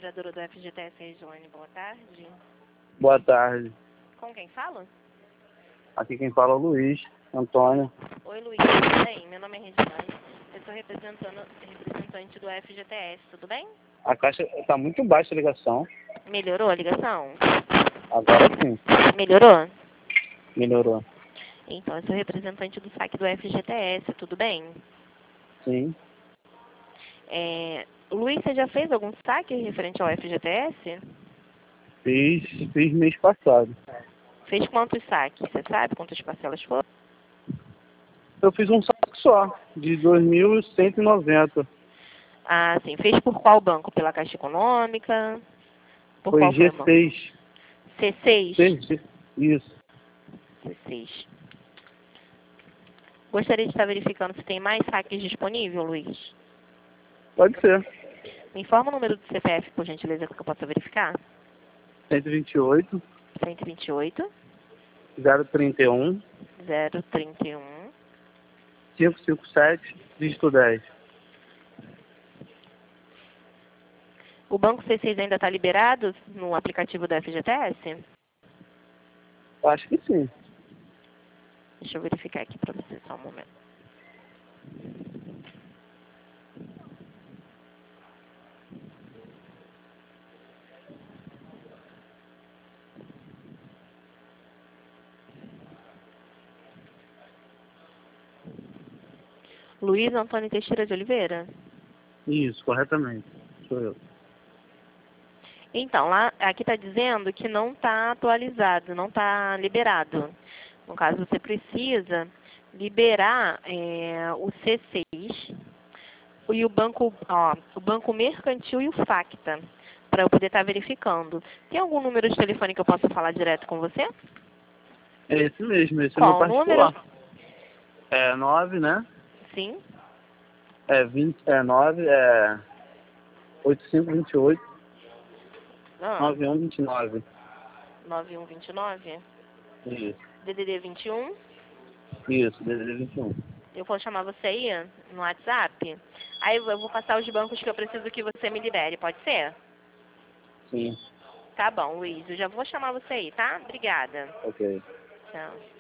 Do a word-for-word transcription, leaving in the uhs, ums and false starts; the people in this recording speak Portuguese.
operadora do F G T S Regiane, boa tarde. Boa tarde. Com quem fala? Aqui quem fala é o Luiz Antônio. Oi, Luiz, tudo bem? Meu nome é Regiane. Eu sou representando, representante do F G T S, tudo bem? A caixa está muito baixa a ligação. Melhorou a ligação? Agora sim, Melhorou? melhorou. Então, eu sou representante do saque do F G T S, tudo bem? Sim. É, Luiz, você já fez algum saque referente ao F G T S? Fiz, fiz mês passado. Fez quantos saques? Você sabe quantas parcelas foram? Eu fiz um saque só, de dois mil cento e noventa. Ah, sim. Fez por qual banco? Pela Caixa Econômica? Por Foi qual foi G o banco? seis. C seis? G- Isso. C seis. Gostaria de estar verificando se tem mais saques disponível, Luiz. Pode ser. Me informa o número do C P F, por gentileza, que eu possa verificar. cento e vinte e oito, cento e vinte e oito, zero trinta e um, zero trinta e um. quinhentos e cinquenta e sete, dígito dez. O banco C seis ainda está liberado no aplicativo da F G T S? Acho que sim. Deixa eu verificar aqui para você, só um momento. Luiz Antônio Teixeira de Oliveira? Isso, corretamente. Sou eu. Então, lá, aqui está dizendo que não está atualizado, não está liberado. No caso, você precisa liberar é, o C seis e o banco, ó, o banco mercantil e o Facta, para eu poder estar verificando. Tem algum número de telefone que eu possa falar direto com você? É esse mesmo, esse é o meu Qual o número? particular. É nove, né? Sim. É vinte, é nove, é oito cinco dois oito, Ah, nove um dois nove. nove um dois nove. Isso, D D D vinte e um. isso, D D D vinte e um. Eu vou chamar você aí no WhatsApp. Aí eu vou passar os bancos que eu preciso que você me libere, pode ser? Sim, Tá bom, Luiz. Eu já vou chamar você aí, tá? Obrigada. ok. Tchau.